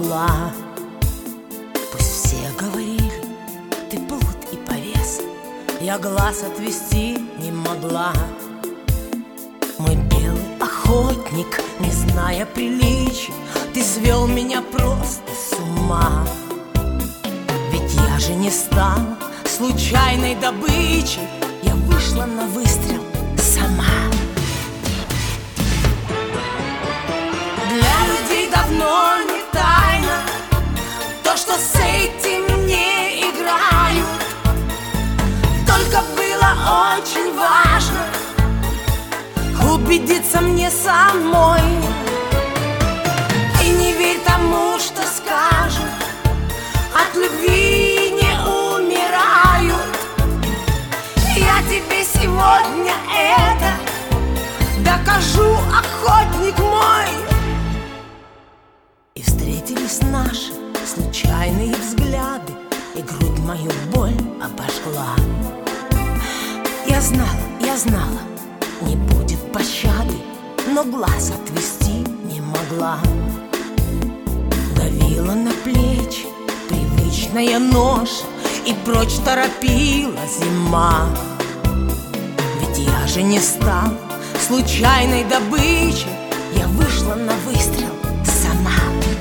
могла. Пусть все говорили, ты плут и повес, я глаз отвести не могла. Мой белый охотник, не зная приличий, ты свел меня просто с ума. Ведь я же не стала случайной добычей, я вышла на выстрел сама. Для людей давно не тайна то, что с этим не играют. Только было очень важно убедиться мне самой. И не верь тому, что скажут, от любви не умирают. Я тебе сегодня это докажу, охотник мой. И встретились наши случайные взгляды, и грудь мою боль обожгла. Я знала, не будет пощады, но глаз отвести не могла. Давила на плечи привычная ноша, и прочь торопила зима. Ведь я же не стала случайной добычей, я вышла на выстрел сама.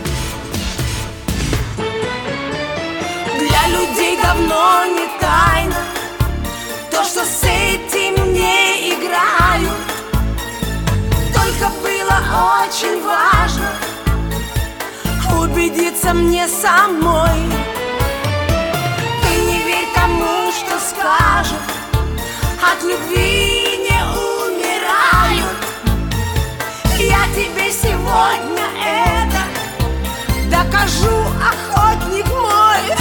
Для людей давно не тайна то, что с этим не играют. Только было очень важно убедиться мне самой. Ты не верь тому, что скажут, от любви не умирают. Я тебе сегодня это докажу, охотник мой.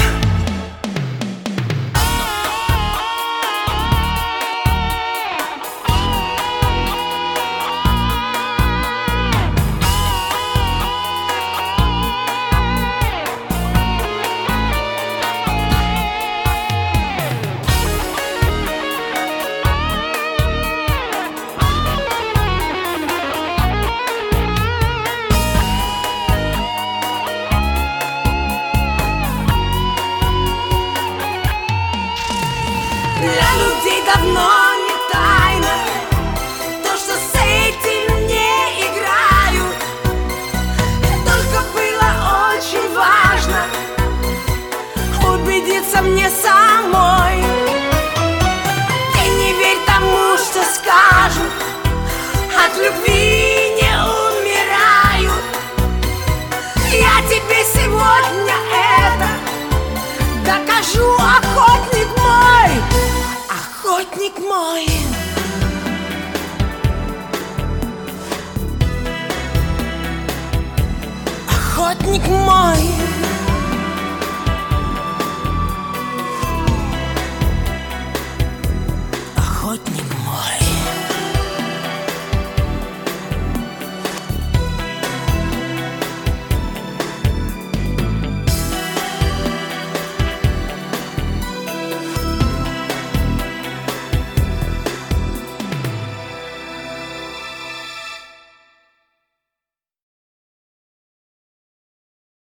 Для людей давно не тайна то, что с этим не играют. Только было очень важно убедиться мне самой. Ты не верь тому, что скажут, от любви не умирают. Я тебе сегодня это докажу, охотник мой. Охотник мой. Охотник мой. Охотник